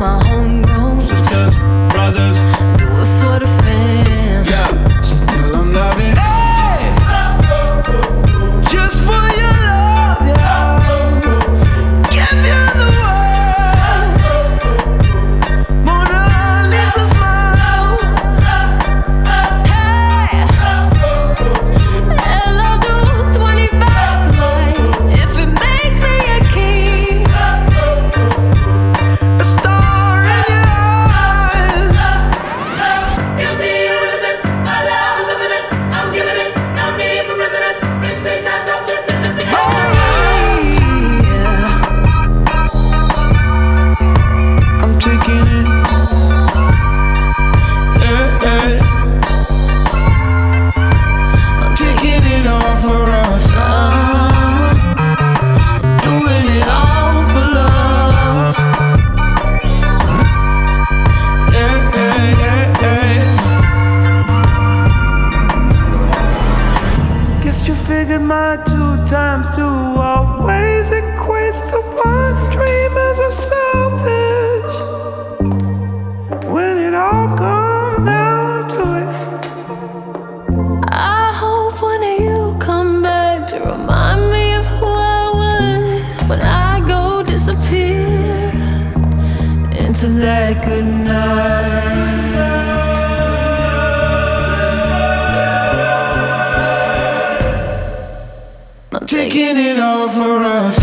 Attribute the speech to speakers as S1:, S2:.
S1: my homegrown
S2: sisters, brothers,
S1: do it for the fam.
S2: yeah. So tell them love it. Hey! Just for your love, yeah. Give you the world. Mona Lisa smile.
S1: Hey, and I'll do 25 tonight if it makes me a king.
S2: A star in your eyes.
S3: Guilty, innocent, my love is imminent. I'm giving it, no need for precedence. This place I talk, this is the
S2: I'm taking it. Yeah, yeah. I'm taking it all for us. Doing it all for love. Yeah, yeah, yeah, yeah. Guess you figured my 2 times 2 always equates to 1. Dreamers are selfish when it all comes down to it.
S1: I hope one of you come back to remind me of who I was when I go disappear into that good night. I'm
S2: Taking it all for us.